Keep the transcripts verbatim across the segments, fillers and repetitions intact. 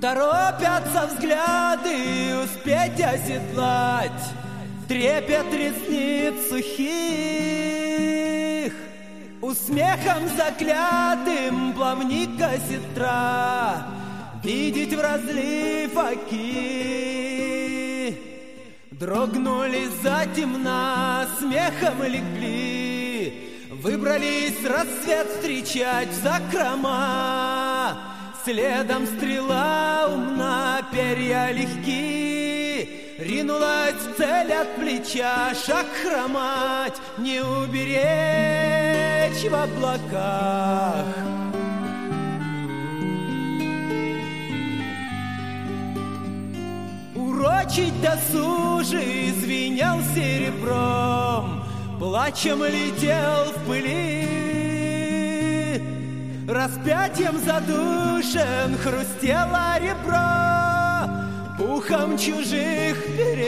Торопятся взгляды успеть оседлать трепет ресниц сухих, усмехом заклятым плавник осетра видеть в разлив оки. Дрогнули затемно, смехом легли, выбрались рассвет встречать в закрома. Следом стрела умна, перья легки, ринулась в цель от плеча, шаг хромать, не уберечь в облаках. Урочить досужий звенел серебром, плачем летел в пыли. Распятием задушен хрустело ребро пухом чужих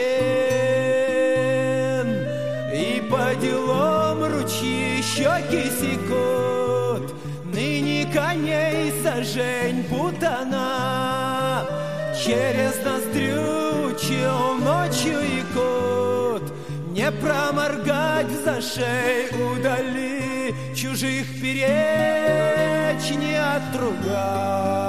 перен. И по делам ручьи щеки секут, ныне коней сажень путана через ноздрю чел ночью икут. Не проморгать в зашей удали, чужих перечь не отругать.